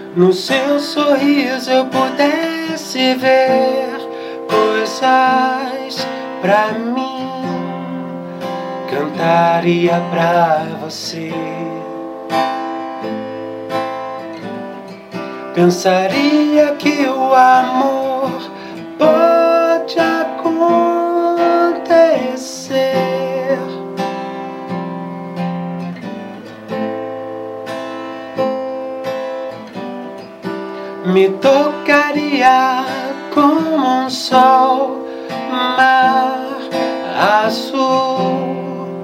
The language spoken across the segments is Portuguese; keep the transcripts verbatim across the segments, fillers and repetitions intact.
no seu sorriso eu pudesse ver coisas pra mim, cantaria pra você. Pensaria que o amor pode acontecer. Me tocaria como um sol, mar azul.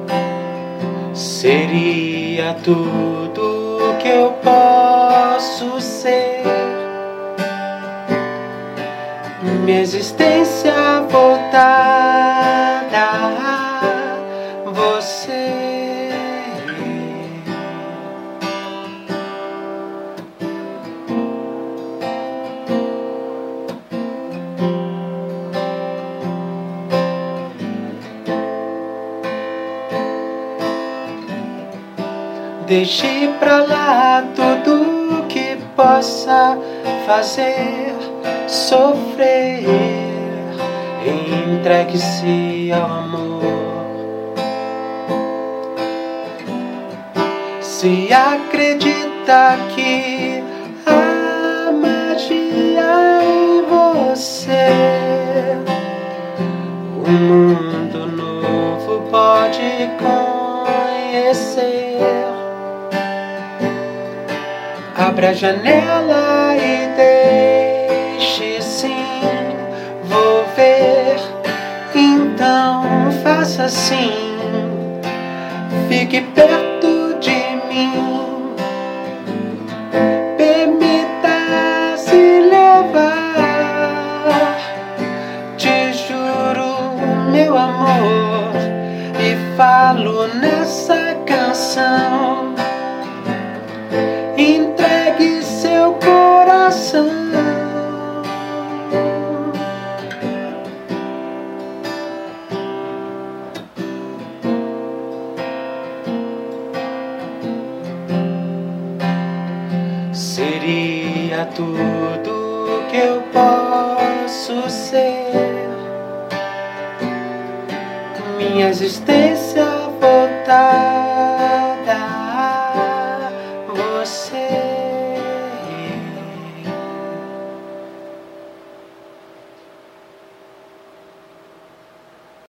Seria tudo que eu posso ser. Minha existência voltada a você. Deixe pra lá tudo que possa fazer sofrer. Entregue-se ao amor. Se acredita que há magia em você, um mundo novo pode conhecer. Abra a janela e deixe se envolver. Então faça assim, fique perto de mim. Permita-se levar. Te juro, meu amor, e falo nessa canção. Entregue seu coração. Seria tudo que eu posso ser. Minha existência voltar